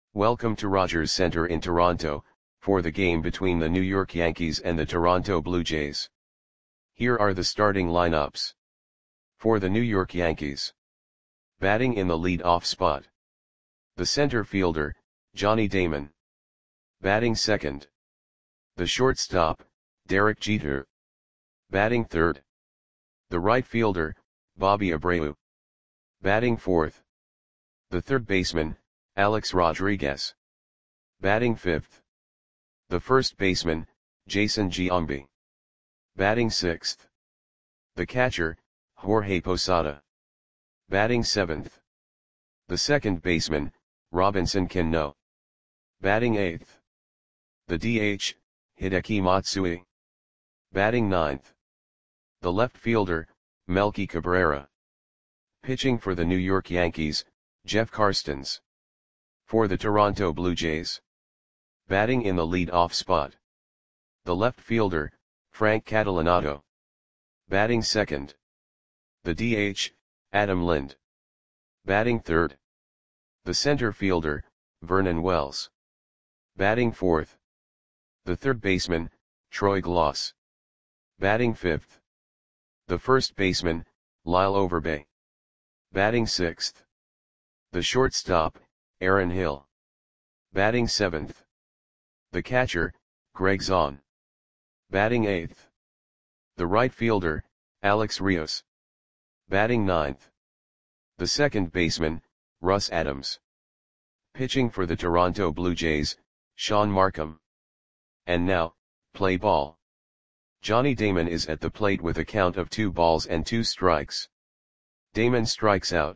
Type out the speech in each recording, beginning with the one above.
Welcome to Rogers Centre in Toronto, for the game between the New York Yankees and the Toronto Blue Jays. Here are the starting lineups. For the New York Yankees. Batting in the lead-off spot. The center fielder, Johnny Damon. Batting second. The shortstop, Derek Jeter. Batting third. The right fielder, Bobby Abreu. Batting fourth. The third baseman, Alex Rodriguez. Batting fifth. The first baseman, Jason Giambi. Batting sixth. The catcher, Jorge Posada. Batting seventh. The second baseman, Robinson Cano. Batting eighth. The DH, Hideki Matsui. Batting ninth. The left fielder, Melky Cabrera. Pitching for the New York Yankees, Jeff Karstens. For the Toronto Blue Jays. Batting in the lead-off spot. The left fielder, Frank Catalanotto. Batting second. The DH, Adam Lind. Batting third. The center fielder, Vernon Wells. Batting fourth. The third baseman, Troy Glaus. Batting fifth. The first baseman, Lyle Overbay. Batting sixth. The shortstop, Aaron Hill. Batting seventh. The catcher, Greg Zahn. Batting eighth. The right fielder, Alex Rios. Batting ninth. The second baseman, Russ Adams. Pitching for the Toronto Blue Jays, Sean Markham. And now, play ball. Johnny Damon is at the plate with a count of 2 balls and 2 strikes. Damon strikes out.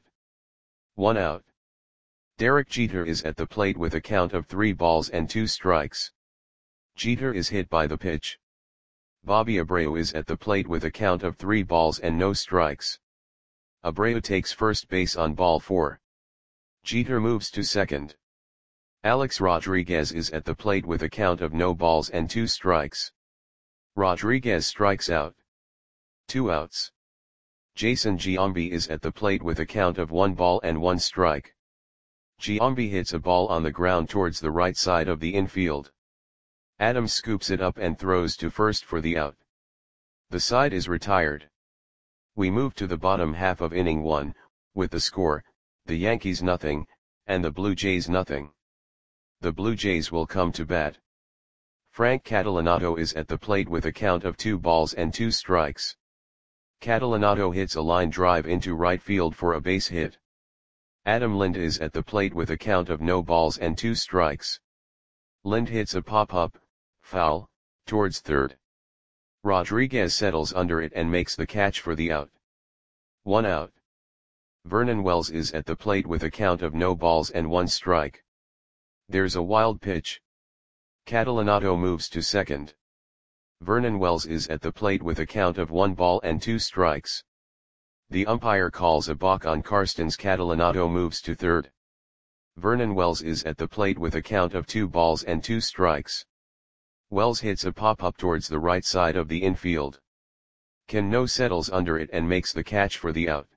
1 out. Derek Jeter is at the plate with a count of 3 balls and 2 strikes. Jeter is hit by the pitch. Bobby Abreu is at the plate with a count of 3 balls and no strikes. Abreu takes first base on ball 4. Jeter moves to second. Alex Rodriguez is at the plate with a count of no balls and 2 strikes. Rodriguez strikes out. 2 outs. Jason Giambi is at the plate with a count of 1 ball and 1 strike. Giambi hits a ball on the ground towards the right side of the infield. Adams scoops it up and throws to first for the out. The side is retired. We move to the bottom half of inning 1, with the score, the Yankees nothing, and the Blue Jays nothing. The Blue Jays will come to bat. Frank Catalanotto is at the plate with a count of 2 balls and 2 strikes. Catalanotto hits a line drive into right field for a base hit. Adam Lind is at the plate with a count of no balls and 2 strikes. Lind hits a pop-up, foul, towards third. Rodriguez settles under it and makes the catch for the out. 1 out. Vernon Wells is at the plate with a count of no balls and 1 strike. There's a wild pitch. Catalanotto moves to second. Vernon Wells is at the plate with a count of 1 ball and 2 strikes. The umpire calls a balk on Karstens. Catalanotto moves to third. Vernon Wells is at the plate with a count of 2 balls and 2 strikes. Wells hits a pop-up towards the right side of the infield. Cano settles under it and makes the catch for the out.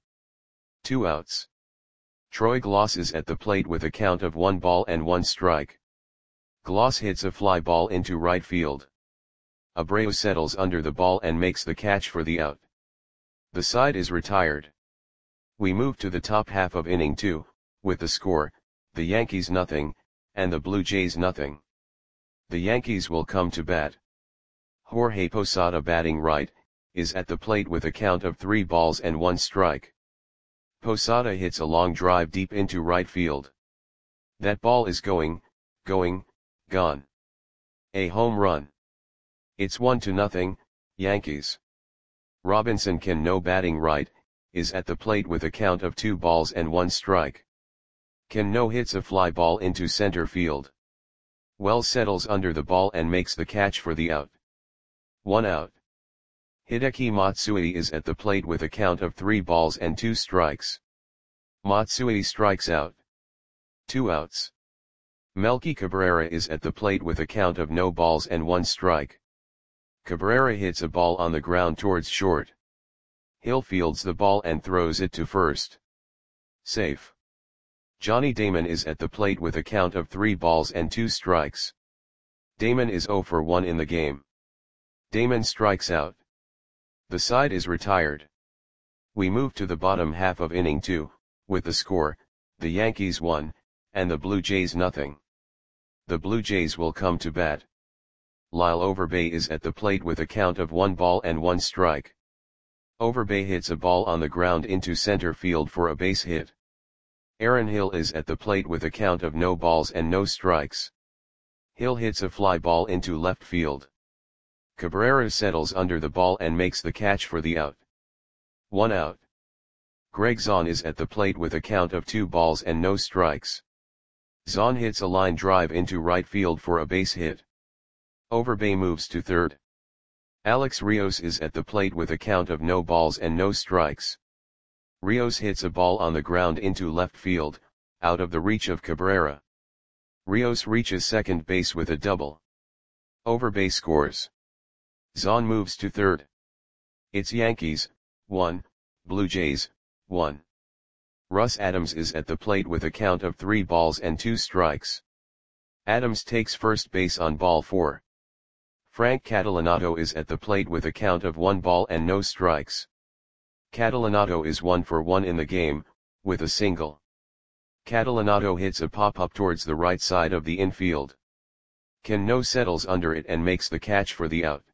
2 outs. Troy Glaus is at the plate with a count of 1 ball and 1 strike. Glaus hits a fly ball into right field. Abreu settles under the ball and makes the catch for the out. The side is retired. We move to the top half of inning 2, with the score, the Yankees nothing, and the Blue Jays nothing. The Yankees will come to bat. Jorge Posada, batting right, is at the plate with a count of 3 balls and 1 strike. Posada hits a long drive deep into right field. That ball is going, gone. A home run. It's 1-0, Yankees. Robinson Cano, batting right, is at the plate with a count of 2 balls and 1 strike. Cano hits a fly ball into center field. Wells settles under the ball and makes the catch for the out. 1 out. Hideki Matsui is at the plate with a count of 3 balls and 2 strikes. Matsui strikes out. 2 outs. Melky Cabrera is at the plate with a count of no balls and 1 strike. Cabrera hits a ball on the ground towards short. Hill fields the ball and throws it to first. Safe. Johnny Damon is at the plate with a count of 3 balls and 2 strikes. Damon is 0 for 1 in the game. Damon strikes out. The side is retired. We move to the bottom half of inning 2, with the score, the Yankees 1, and the Blue Jays nothing. The Blue Jays will come to bat. Lyle Overbay is at the plate with a count of 1 ball and 1 strike. Overbay hits a ball on the ground into center field for a base hit. Aaron Hill is at the plate with a count of no balls and no strikes. Hill hits a fly ball into left field. Cabrera settles under the ball and makes the catch for the out. 1 out. Greg Zahn is at the plate with a count of 2 balls and no strikes. Zahn hits a line drive into right field for a base hit. Overbay moves to third. Alex Rios is at the plate with a count of no balls and no strikes. Rios hits a ball on the ground into left field, out of the reach of Cabrera. Rios reaches second base with a double. Overbay scores. Zahn moves to third. It's Yankees, 1, Blue Jays, 1. Russ Adams is at the plate with a count of 3 balls and 2 strikes. Adams takes first base on ball 4. Frank Catalanato is at the plate with a count of 1 ball and no strikes. Catalanato is 1 for 1 in the game, with a single. Catalanato hits a pop-up towards the right side of the infield. Cano settles under it and makes the catch for the out.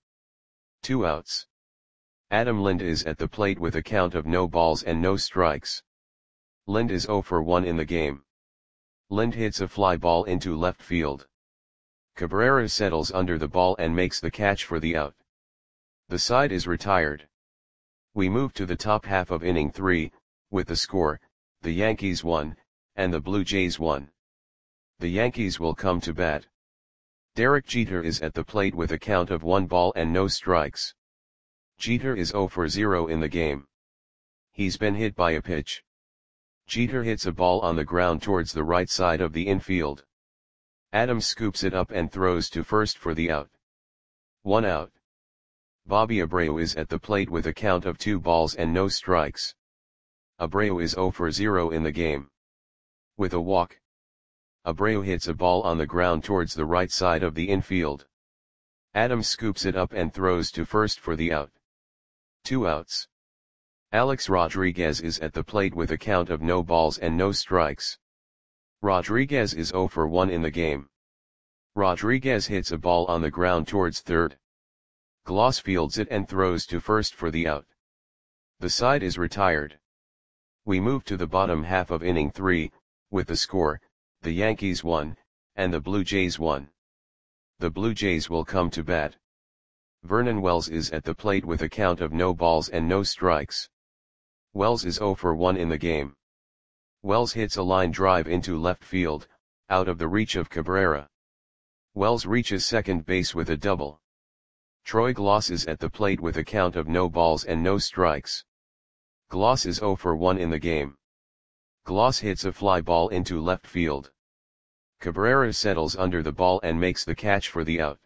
2 outs. Adam Lind is at the plate with a count of no balls and no strikes. Lind is 0 for 1 in the game. Lind hits a fly ball into left field. Cabrera settles under the ball and makes the catch for the out. The side is retired. We move to the top half of inning 3, with the score, the Yankees 1, and the Blue Jays 1. The Yankees will come to bat. Derek Jeter is at the plate with a count of 1 ball and no strikes. Jeter is 0 for 0 in the game. He's been hit by a pitch. Jeter hits a ball on the ground towards the right side of the infield. Adams scoops it up and throws to first for the out. 1 out. Bobby Abreu is at the plate with a count of 2 balls and no strikes. Abreu is 0 for 0 in the game. With a walk. Abreu hits a ball on the ground towards the right side of the infield. Adams scoops it up and throws to first for the out. 2 outs. Alex Rodriguez is at the plate with a count of no balls and no strikes. Rodriguez is 0 for 1 in the game. Rodriguez hits a ball on the ground towards third. Gloss fields it and throws to first for the out. The side is retired. We move to the bottom half of inning 3, with the score, the Yankees 1, and the Blue Jays 1. The Blue Jays will come to bat. Vernon Wells is at the plate with a count of no balls and no strikes. Wells is 0 for 1 in the game. Wells hits a line drive into left field, out of the reach of Cabrera. Wells reaches second base with a double. Troy Gloss is at the plate with a count of no balls and no strikes. Gloss is 0 for 1 in the game. Gloss hits a fly ball into left field. Cabrera settles under the ball and makes the catch for the out.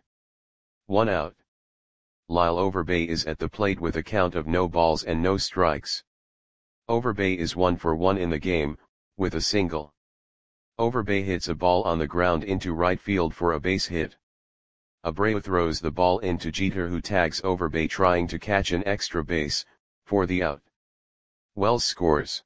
1 out. Lyle Overbay is at the plate with a count of no balls and no strikes. Overbay is 1 for 1 in the game, with a single. Overbay hits a ball on the ground into right field for a base hit. Abreu throws the ball into Jeter, who tags Overbay trying to catch an extra base, for the out. Wells scores.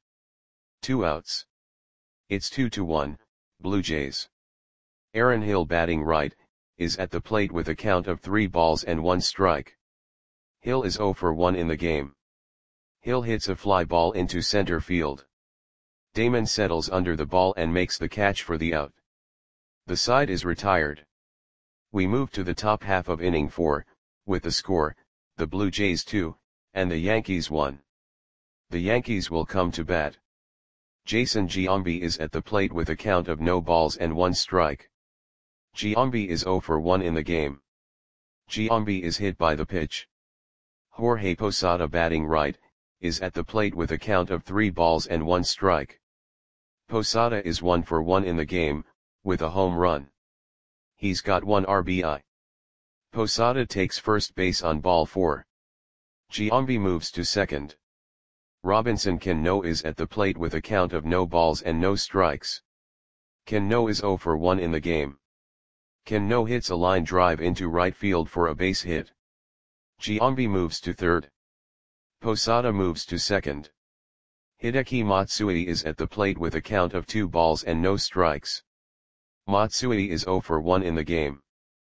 2 outs. It's 2-1, Blue Jays. Aaron Hill, batting right, is at the plate with a count of 3 balls and 1 strike. Hill is 0 for 1 in the game. Hill hits a fly ball into center field. Damon settles under the ball and makes the catch for the out. The side is retired. We move to the top half of inning 4, with the score, the Blue Jays 2, and the Yankees 1. The Yankees will come to bat. Jason Giambi is at the plate with a count of no balls and 1 strike. Giambi is 0 for 1 in the game. Giambi is hit by the pitch. Jorge Posada, batting right, is at the plate with a count of 3 balls and 1 strike. Posada is 1 for 1 in the game, with a home run. He's got 1 RBI. Posada takes first base on ball 4. Giambi moves to second. Robinson Cano is at the plate with a count of no balls and no strikes. Cano is 0 for 1 in the game. Cano hits a line drive into right field for a base hit. Giambi moves to third. Posada moves to second. Hideki Matsui is at the plate with a count of 2 balls and no strikes. Matsui is 0 for 1 in the game.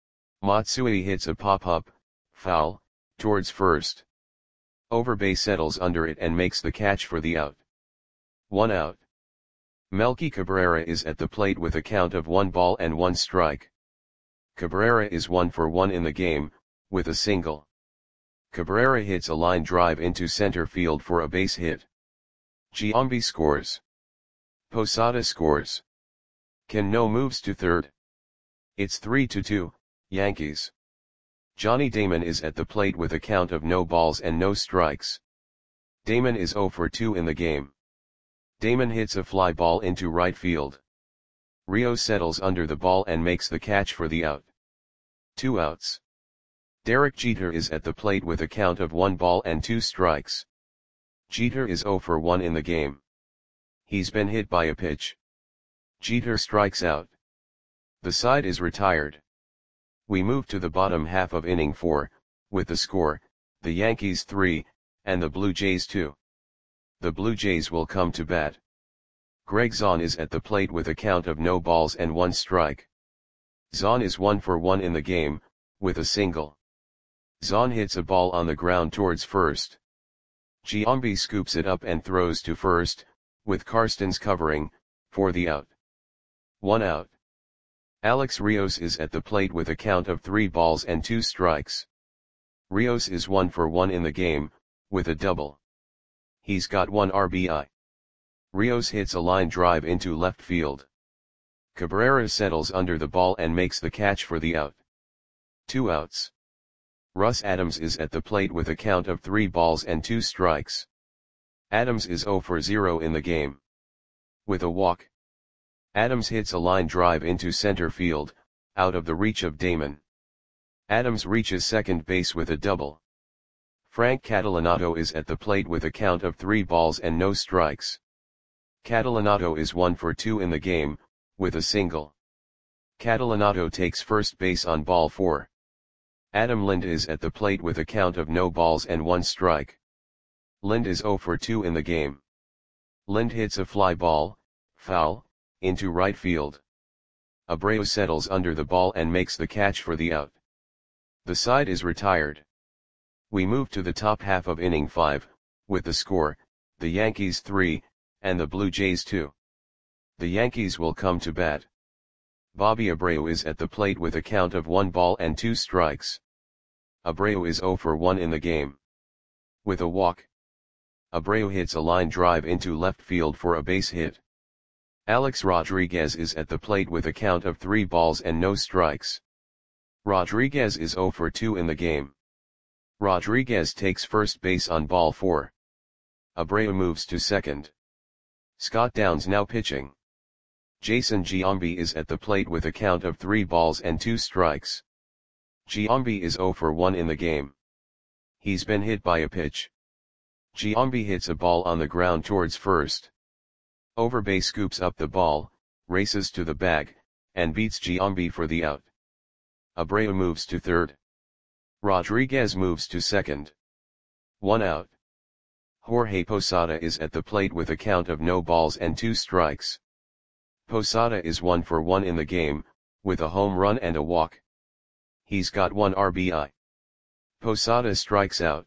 Matsui hits a pop-up, foul, towards first. Overbay settles under it and makes the catch for the out. 1 out. Melky Cabrera is at the plate with a count of 1 ball and 1 strike. Cabrera is 1 for 1 in the game, with a single. Cabrera hits a line drive into center field for a base hit. Giambi scores. Posada scores. Cano moves to third. It's 3-2, Yankees. Johnny Damon is at the plate with a count of no balls and no strikes. Damon is 0 for 2 in the game. Damon hits a fly ball into right field. Rios settles under the ball and makes the catch for the out. 2 outs. Derek Jeter is at the plate with a count of 1 ball and 2 strikes. Jeter is 0 for 1 in the game. He's been hit by a pitch. Jeter strikes out. The side is retired. We move to the bottom half of inning 4, with the score, the Yankees 3, and the Blue Jays 2. The Blue Jays will come to bat. Greg Zahn is at the plate with a count of no balls and 1 strike. Zahn is 1 for 1 in the game, with a single. Zahn hits a ball on the ground towards first. Giambi scoops it up and throws to first, with Karstens covering, for the out. 1 out. Alex Rios is at the plate with a count of 3 balls and 2 strikes. Rios is 1 for 1 in the game, with a double. He's got 1 RBI. Rios hits a line drive into left field. Cabrera settles under the ball and makes the catch for the out. 2 outs. Russ Adams is at the plate with a count of 3 balls and 2 strikes. Adams is 0 for 0 in the game. With a walk. Adams hits a line drive into center field, out of the reach of Damon. Adams reaches second base with a double. Frank Catalanato is at the plate with a count of 3 balls and no strikes. Catalanato is 1 for 2 in the game, with a single. Catalanato takes first base on ball 4. Adam Lind is at the plate with a count of no balls and 1 strike. Lind is 0 for 2 in the game. Lind hits a fly ball, foul, into right field. Abreu settles under the ball and makes the catch for the out. The side is retired. We move to the top half of inning 5, with the score, the Yankees 3, and the Blue Jays 2. The Yankees will come to bat. Bobby Abreu is at the plate with a count of 1 ball and 2 strikes. Abreu is 0 for 1 in the game. With a walk. Abreu hits a line drive into left field for a base hit. Alex Rodriguez is at the plate with a count of 3 balls and no strikes. Rodriguez is 0 for 2 in the game. Rodriguez takes first base on ball 4. Abreu moves to second. Scott Downs now pitching. Jason Giambi is at the plate with a count of 3 balls and 2 strikes. Giambi is 0 for 1 in the game. He's been hit by a pitch. Giambi hits a ball on the ground towards first. Overbay scoops up the ball, races to the bag, and beats Giambi for the out. Abreu moves to third. Rodriguez moves to second. 1 out. Jorge Posada is at the plate with a count of no balls and 2 strikes. Posada is 1 for 1 in the game, with a home run and a walk. He's got 1 RBI. Posada strikes out.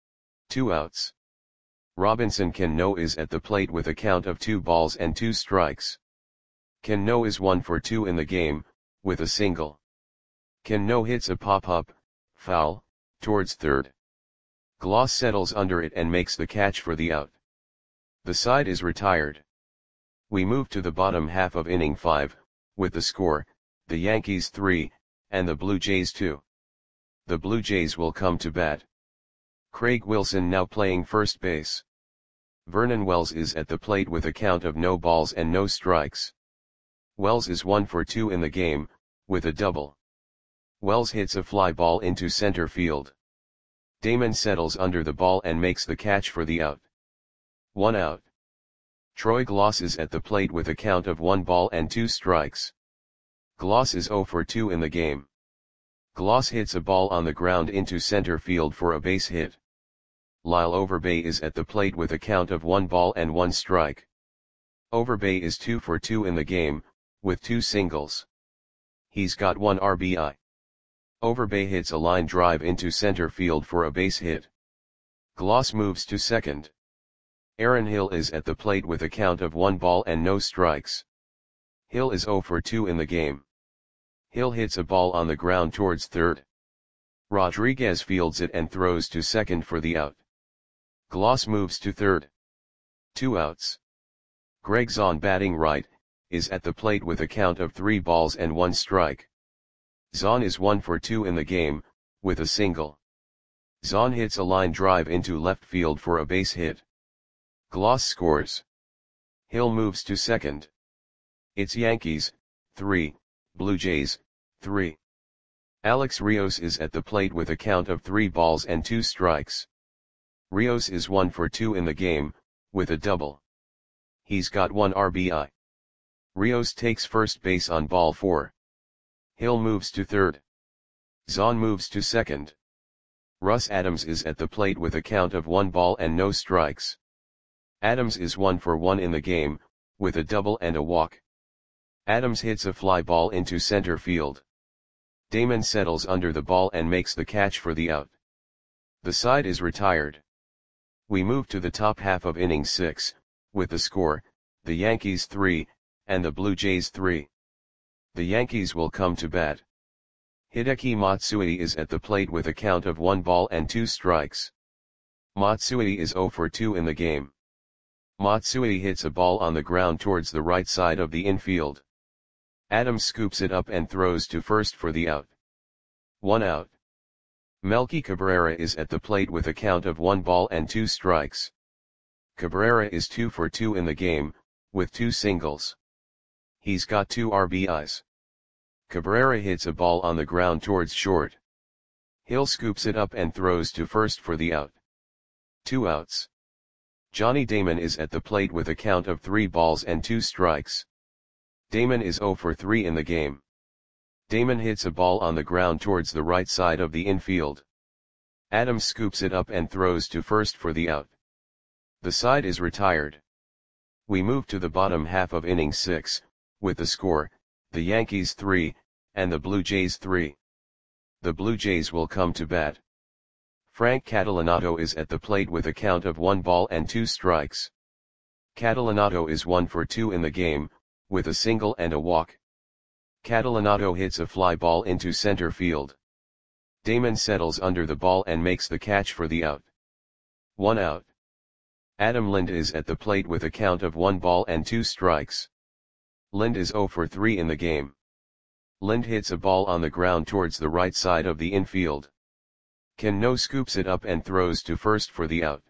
2 outs. Robinson Cano is at the plate with a count of 2 balls and 2 strikes. Cano is 1 for 2 in the game, with a single. Cano hits a pop-up, foul, towards third. Gloss settles under it and makes the catch for the out. The side is retired. We move to the bottom half of inning 5, with the score, the Yankees 3, and the Blue Jays 2. The Blue Jays will come to bat. Craig Wilson now playing first base. Vernon Wells is at the plate with a count of no balls and no strikes. Wells is 1 for 2 in the game, with a double. Wells hits a fly ball into center field. Damon settles under the ball and makes the catch for the out. 1 out. Troy Glaus is at the plate with a count of 1 ball and 2 strikes. Glaus is 0 for 2 in the game. Glaus hits a ball on the ground into center field for a base hit. Lyle Overbay is at the plate with a count of 1 ball and 1 strike. Overbay is 2 for 2 in the game, with 2 singles. He's got 1 RBI. Overbay hits a line drive into center field for a base hit. Glaus moves to second. Aaron Hill is at the plate with a count of 1 ball and no strikes. Hill is 0 for 2 in the game. Hill hits a ball on the ground towards third. Rodriguez fields it and throws to second for the out. Glaus moves to third. 2 outs. Greg Zahn, batting right, is at the plate with a count of 3 balls and 1 strike. Zahn is 1 for 2 in the game, with a single. Zahn hits a line drive into left field for a base hit. Glaus scores. Hill moves to second. It's Yankees, 3, Blue Jays, 3. Alex Rios is at the plate with a count of 3 balls and 2 strikes. Rios is 1 for 2 in the game, with a double. He's got 1 RBI. Rios takes first base on ball 4. Hill moves to third. Zahn moves to second. Russ Adams is at the plate with a count of 1 ball and no strikes. Adams is 1 for 1 in the game, with a double and a walk. Adams hits a fly ball into center field. Damon settles under the ball and makes the catch for the out. The side is retired. We move to the top half of inning 6, with the score, the Yankees 3, and the Blue Jays 3. The Yankees will come to bat. Hideki Matsui is at the plate with a count of 1 ball and 2 strikes. Matsui is 0 for 2 in the game. Matsui hits a ball on the ground towards the right side of the infield. Adams scoops it up and throws to first for the out. 1 out. Melky Cabrera is at the plate with a count of 1 ball and 2 strikes. Cabrera is 2 for 2 in the game, with 2 singles. He's got 2 RBIs. Cabrera hits a ball on the ground towards short. Hill scoops it up and throws to first for the out. 2 outs. Johnny Damon is at the plate with a count of 3 balls and 2 strikes. Damon is 0 for 3 in the game. Damon hits a ball on the ground towards the right side of the infield. Adams scoops it up and throws to first for the out. The side is retired. We move to the bottom half of inning 6, with the score, the Yankees 3, and the Blue Jays 3. The Blue Jays will come to bat. Frank Catalanotto is at the plate with a count of 1 ball and 2 strikes. Catalanotto is 1 for 2 in the game, with a single and a walk. Catalanotto hits a fly ball into center field. Damon settles under the ball and makes the catch for the out. 1 out. Adam Lind is at the plate with a count of 1 ball and 2 strikes. Lind is 0 for 3 in the game. Lind hits a ball on the ground towards the right side of the infield. Cano scoops it up and throws to first for the out.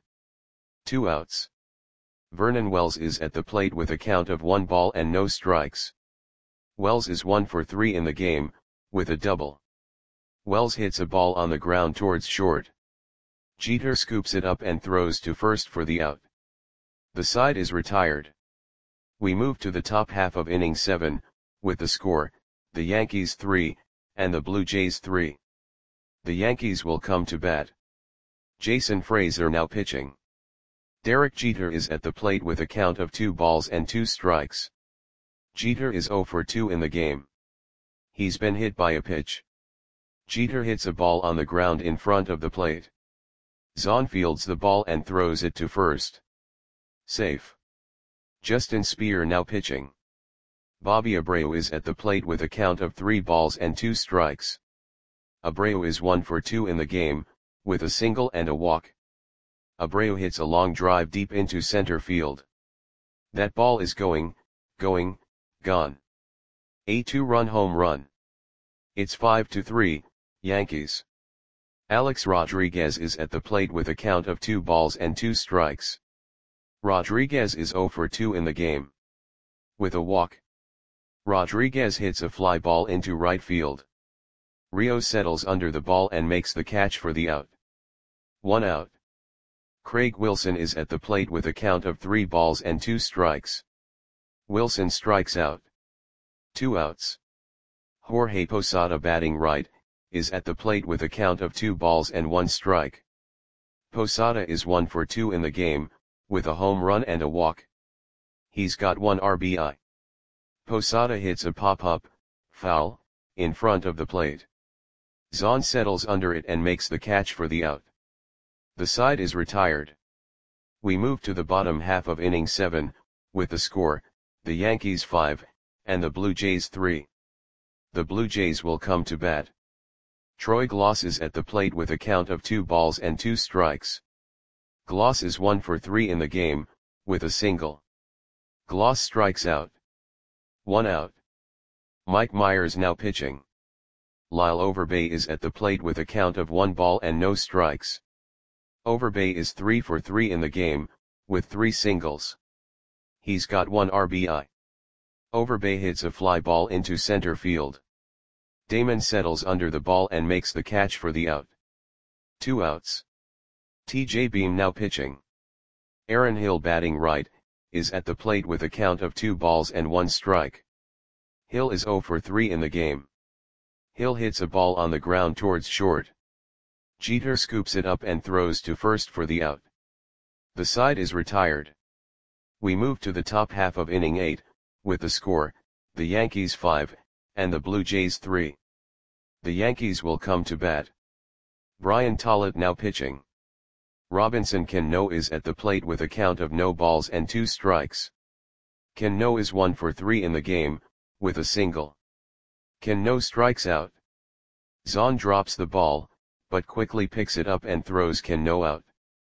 2 outs. Vernon Wells is at the plate with a count of 1 ball and no strikes. Wells is 1 for 3 in the game, with a double. Wells hits a ball on the ground towards short. Jeter scoops it up and throws to first for the out. The side is retired. We move to the top half of inning 7, with the score, the Yankees 3, and the Blue Jays 3. The Yankees will come to bat. Jason Frazier now pitching. Derek Jeter is at the plate with a count of 2 balls and 2 strikes. Jeter is 0 for 2 in the game. He's been hit by a pitch. Jeter hits a ball on the ground in front of the plate. Zahn fields the ball and throws it to first. Safe. Justin Speer now pitching. Bobby Abreu is at the plate with a count of 3 balls and 2 strikes. Abreu is 1 for 2 in the game, with a single and a walk. Abreu hits a long drive deep into center field. That ball is going, gone. A 2-run home run. It's 5-3, Yankees. Alex Rodriguez is at the plate with a count of 2 balls and 2 strikes. Rodriguez is 0 for 2 in the game. With a walk. Rodriguez hits a fly ball into right field. Rio settles under the ball and makes the catch for the out. 1 out. Craig Wilson is at the plate with a count of 3 balls and 2 strikes. Wilson strikes out. 2 outs. Jorge Posada batting right, is at the plate with a count of 2 balls and 1 strike. Posada is 1 for 2 in the game, with a home run and a walk. He's got 1 RBI. Posada hits a pop-up, foul, in front of the plate. Zahn settles under it and makes the catch for the out. The side is retired. We move to the bottom half of inning 7, with the score, the Yankees 5, and the Blue Jays 3. The Blue Jays will come to bat. Troy Glaus is at the plate with a count of 2 balls and 2 strikes. Glaus is 1 for 3 in the game, with a single. Glaus strikes out. 1 out. Mike Myers now pitching. Lyle Overbay is at the plate with a count of 1 ball and no strikes. Overbay is 3 for 3 in the game, with 3 singles. He's got 1 RBI. Overbay hits a fly ball into center field. Damon settles under the ball and makes the catch for the out. 2 outs. TJ Beam now pitching. Aaron Hill batting right, is at the plate with a count of 2 balls and 1 strike. Hill is 0 for 3 in the game. Hill hits a ball on the ground towards short. Jeter scoops it up and throws to first for the out. The side is retired. We move to the top half of inning 8, with the score, the Yankees 5, and the Blue Jays 3. The Yankees will come to bat. Brian Tollett now pitching. Robinson Cano is at the plate with a count of no balls and 2 strikes. Cano is 1 for 3 in the game, with a single. Cano strikes out. Zahn drops the ball, but quickly picks it up and throws Cano out.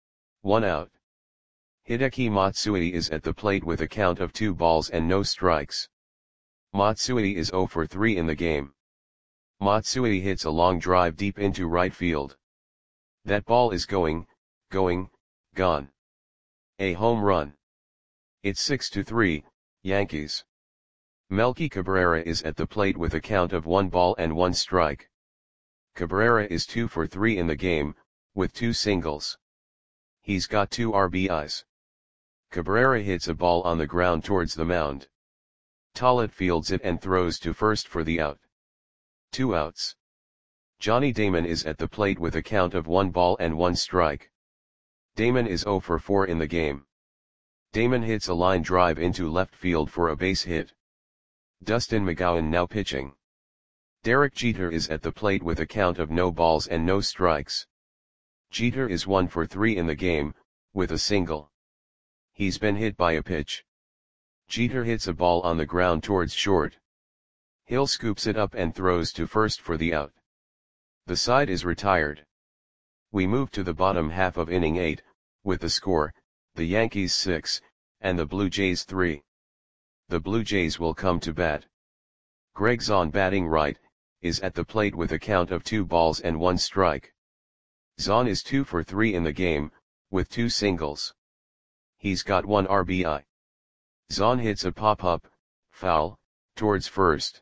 1 out. Hideki Matsui is at the plate with a count of 2 balls and no strikes. Matsui is 0 for 3 in the game. Matsui hits a long drive deep into right field. That ball is gone. A home run. It's 6-3, Yankees. Melky Cabrera is at the plate with a count of 1 ball and 1 strike. Cabrera is 2 for 3 in the game, with 2 singles. He's got 2 RBIs. Cabrera hits a ball on the ground towards the mound. Tollett fields it and throws to first for the out. 2 outs. Johnny Damon is at the plate with a count of 1 ball and 1 strike. Damon is 0 for 4 in the game. Damon hits a line drive into left field for a base hit. Dustin McGowan now pitching. Derek Jeter is at the plate with a count of no balls and no strikes. Jeter is 1 for 3 in the game, with a single. He's been hit by a pitch. Jeter hits a ball on the ground towards short. Hill scoops it up and throws to first for the out. The side is retired. We move to the bottom half of inning 8, with the score, the Yankees 6, and the Blue Jays 3. The Blue Jays will come to bat. Greg Zahn batting right, is at the plate with a count of 2 balls and 1 strike. Zahn is 2 for 3 in the game, with 2 singles. He's got 1 RBI. Zahn hits a pop-up, foul, towards first.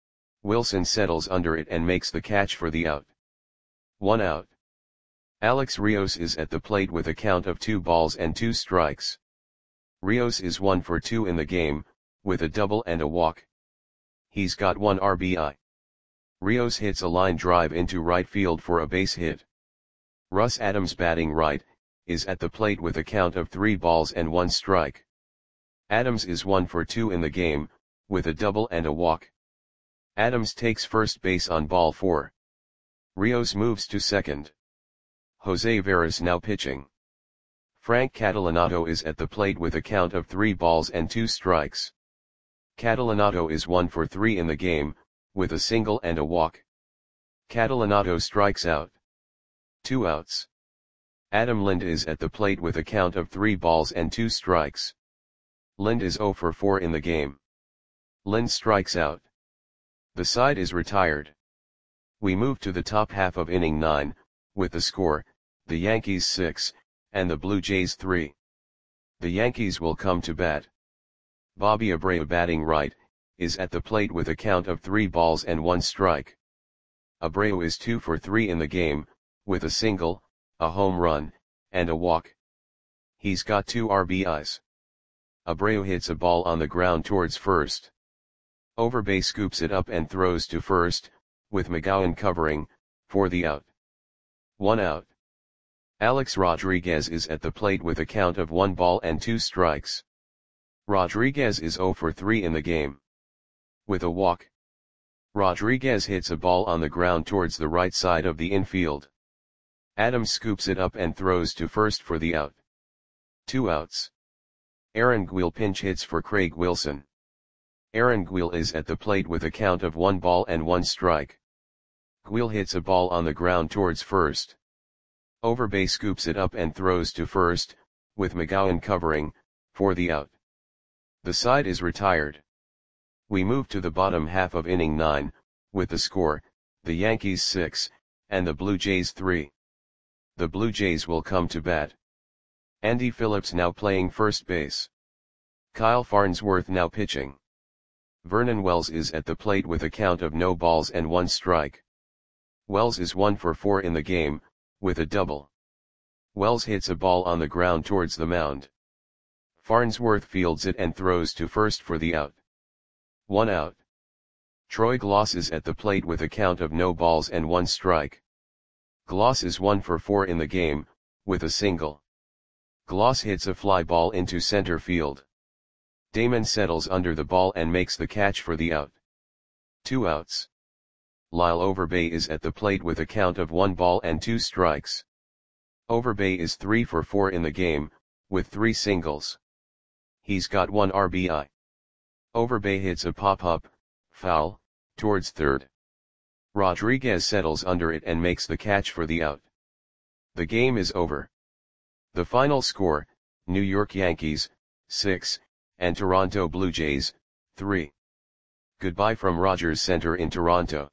Wilson settles under it and makes the catch for the out. 1 out. Alex Rios is at the plate with a count of 2 balls and 2 strikes. Rios is 1 for 2 in the game, with a double and a walk. He's got 1 RBI. Rios hits a line drive into right field for a base hit. Russ Adams batting right, is at the plate with a count of 3 balls and 1 strike. Adams is 1 for 2 in the game, with a double and a walk. Adams takes first base on ball 4. Rios moves to second. Jose Veras now pitching. Frank Catalanotto is at the plate with a count of 3 balls and 2 strikes. Catalanotto is 1 for 3 in the game, with a single and a walk. Catalanotto strikes out. 2 outs. Adam Lind is at the plate with a count of 3 balls and 2 strikes. Lind is 0 for 4 in the game. Lind strikes out. The side is retired. We move to the top half of inning 9, with the score, the Yankees 6, and the Blue Jays 3. The Yankees will come to bat. Bobby Abreu batting right, is at the plate with a count of 3 balls and 1 strike. Abreu is 2 for 3 in the game, with a single, a home run, and a walk. He's got 2 RBIs. Abreu hits a ball on the ground towards first. Overbay scoops it up and throws to first, with McGowan covering, for the out. 1 out. Alex Rodriguez is at the plate with a count of 1 ball and 2 strikes. Rodriguez is 0 for 3 in the game. With a walk, Rodriguez hits a ball on the ground towards the right side of the infield. Adams scoops it up and throws to first for the out. 2 outs. Aaron Guil pinch hits for Craig Wilson. Aaron Guil is at the plate with a count of 1 ball and 1 strike. Guil hits a ball on the ground towards first. Overbay scoops it up and throws to first, with McGowan covering, for the out. The side is retired. We move to the bottom half of inning 9, with the score, the Yankees 6, and the Blue Jays 3. The Blue Jays will come to bat. Andy Phillips now playing first base. Kyle Farnsworth now pitching. Vernon Wells is at the plate with a count of no balls and 1 strike. Wells is 1 for 4 in the game, with a double. Wells hits a ball on the ground towards the mound. Farnsworth fields it and throws to first for the out. 1 out. Troy Gloss is at the plate with a count of no balls and 1 strike. Gloss is 1 for 4 in the game, with a single. Gloss hits a fly ball into center field. Damon settles under the ball and makes the catch for the out. 2 outs. Lyle Overbay is at the plate with a count of 1 ball and 2 strikes. Overbay is 3 for 4 in the game, with 3 singles. He's got 1 RBI. Overbay hits a pop-up, foul, towards third. Rodriguez settles under it and makes the catch for the out. The game is over. The final score, New York Yankees, 6, and Toronto Blue Jays, 3. Goodbye from Rogers Center in Toronto.